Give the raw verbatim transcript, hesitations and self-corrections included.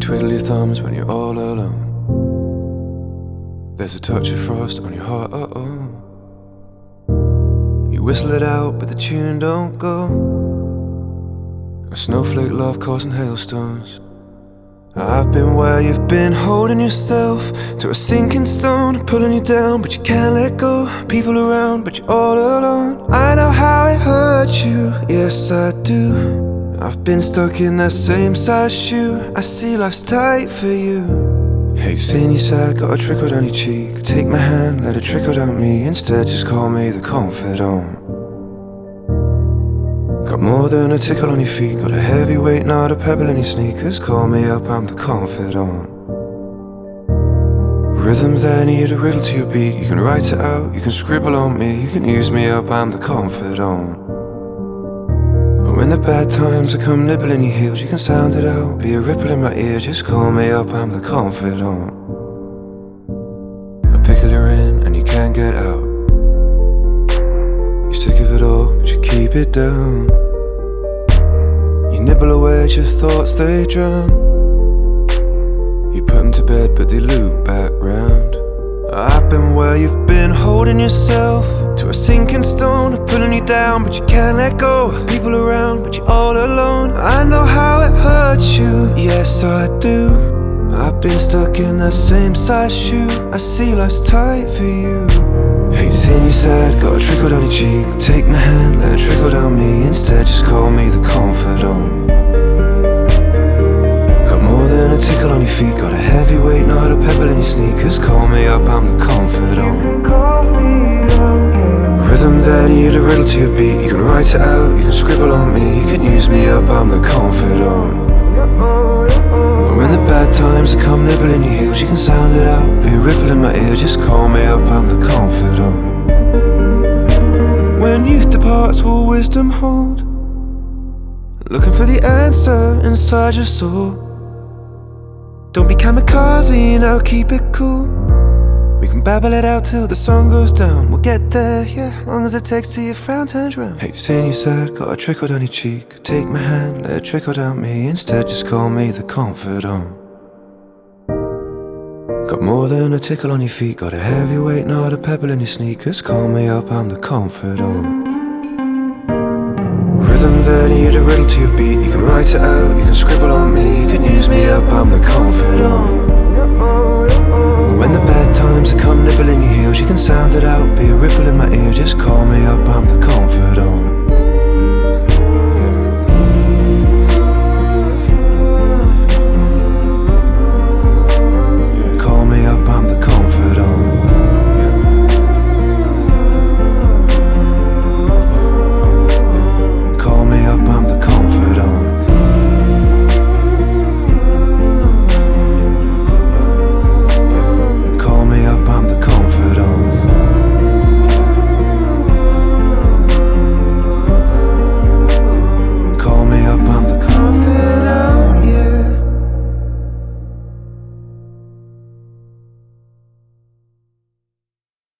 twiddle your thumbs when you're all alone. There's a touch of frost on your heart, uh-oh. You whistle it out, but the tune don't go. A snowflake love causing hailstones. I've been where you've been, holding yourself to a sinking stone, pulling you down, but you can't let go. People around, but you're all alone. I know how it hurt you, yes I do. I've been stuck in that same size shoe. I see life's tight for you. Hate seeing you sad, got a trickle down your cheek. Take my hand, let it trickle down me. Instead just call me the confidant. Got more than a tickle on your feet. Got a heavy weight, not a pebble in your sneakers. Call me up, I'm the confidant. Rhythm, there, need a riddle to your beat. You can write it out, you can scribble on me. You can use me up, I'm the confidant. When the bad times are come nibbling your heels, you can sound it out, be a ripple in my ear. Just call me up, I'm the confidant. I pickle you're in and you can't get out. You're sick of it all, but you keep it down. You nibble away at your thoughts, they drown. You put them to bed, but they loop back round. I've been where you've been, holding yourself to a sinking stone, pulling you down, but you can't let go. People around, but you're all alone. I know how it hurts you, yes I do. I've been stuck in that same size shoe. I see life's tight for you. Hate seeing you sad, got a trickle down your cheek. Take my hand, let it trickle down me. Instead just call me the confidant. Got more than a tickle on your feet. Got a heavy weight, not a pebble in your sneakers. Call me up, I'm the confidant. Rhythm, there, need a riddle to your beat. You can write it out, you can scribble on me. You can use me up, I'm the confidant. When the bad times come nibbling your heels, you can sound it out, be a ripple in my ear. Just call me up, I'm the confidant. When youth departs, will wisdom hold? Looking for the answer inside your soul. Don't be kamikaze, now keep it cool. We can babble it out till the sun goes down. We'll get there, yeah, long as it takes till your frown turns round. Hate seeing you sad, got a trickle down your cheek. Take my hand, let it trickle down me. Instead just call me the confidant. Got more than a tickle on your feet. Got a heavy weight, not a pebble in your sneakers. Call me up, I'm the confidant. Rhythm, there, need a riddle to your beat. You can write it out, you can scribble on me. You can use me up, I'm the confidant. When the bad times come nibbling your heels, you can sound it out, be a ripple in my ear. Just call me up, I'm the